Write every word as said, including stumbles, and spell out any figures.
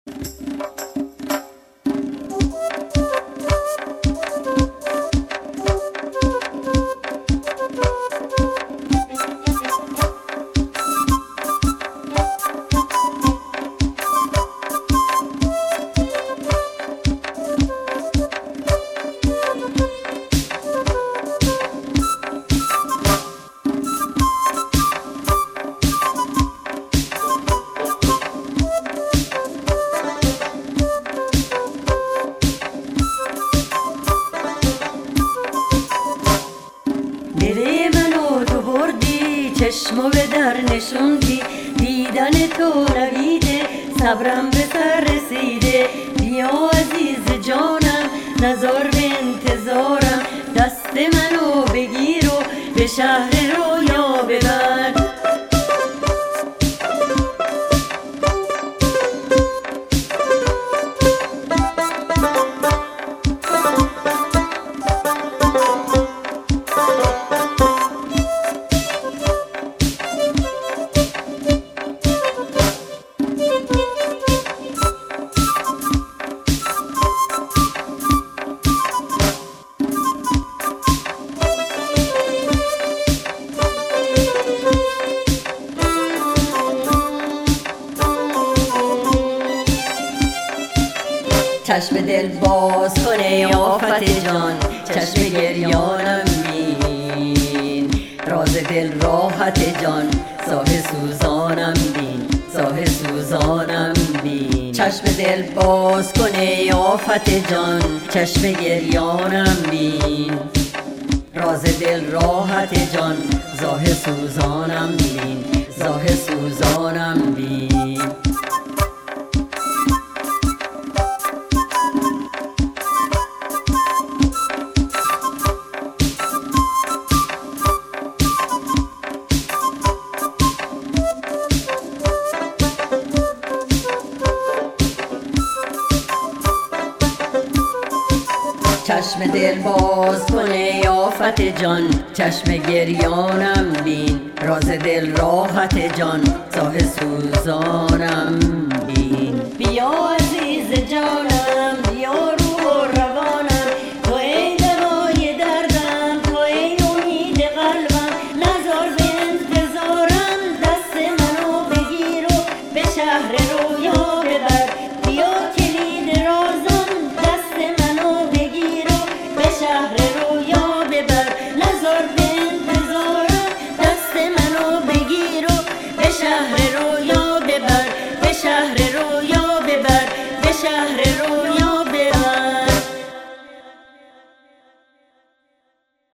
دل منو تو بردی، چشمو به در نشوندی، دیدن تو نویده، صبرم به سر رسیده. بیا عزیز جانم، نزار به انتظارم، دست منو بگیر و به شهر رویا ببر. چشم دل باز کنه آفت جان، چشم گریانم بین، راز دل راحت جان، ساه سوزانم بین، ساه سوزانم بین. چشم دل باز کنه آفت جان، چشم گریانم بین، راز دل راحت جان، زاه سوزانم بین، زاه سوزانم بین. چشم دل باز کنه آفت جان، چشم گریانم بین، راز دل راحت جان، ساه سوزانم بین. بیا عزیز جانم، بیا روح و روانم، تو ای دوای دردم، تو ای امید قلبم، نزار به انتظارم، دست منو بگیر و به شهر رویا ببر. بیا کلید رازم، دست منو بگیر و به شهر رویا ببر. نزار به انتظارم، دست منو بگیر و به شهر رویا ببر، به شهر رویا ببر، به شهر رویا